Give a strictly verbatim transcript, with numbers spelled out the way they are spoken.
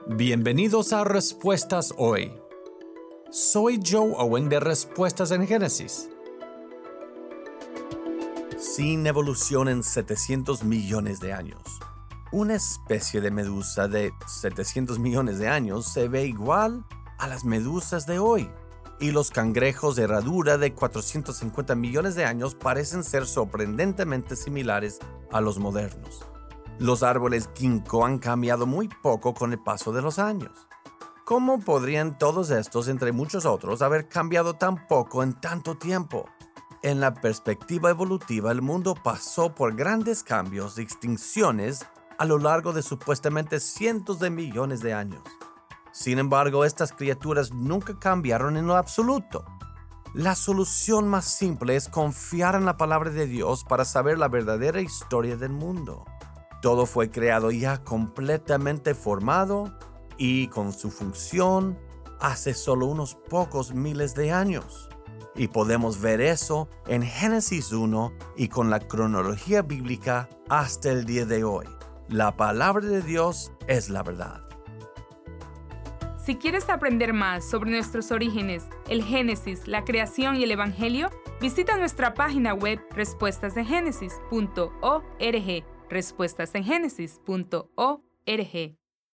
Bienvenidos a Respuestas Hoy. Soy Joe Owen de Respuestas en Génesis. Sin evolución en setecientos millones de años, una especie de medusa de setecientos millones de años se ve igual a las medusas de hoy, y los cangrejos de herradura de cuatrocientos cincuenta millones de años parecen ser sorprendentemente similares a los modernos. Los árboles ginkgo han cambiado muy poco con el paso de los años. ¿Cómo podrían todos estos, entre muchos otros, haber cambiado tan poco en tanto tiempo? En la perspectiva evolutiva, el mundo pasó por grandes cambios y extinciones a lo largo de supuestamente cientos de millones de años. Sin embargo, estas criaturas nunca cambiaron en lo absoluto. La solución más simple es confiar en la palabra de Dios para saber la verdadera historia del mundo. Todo fue creado ya completamente formado y con su función hace solo unos pocos miles de años. Y podemos ver eso en Génesis uno y con la cronología bíblica hasta el día de hoy. La palabra de Dios es la verdad. Si quieres aprender más sobre nuestros orígenes, el Génesis, la creación y el Evangelio, visita nuestra página web respuestas en génesis punto org. respuestas en génesis punto org.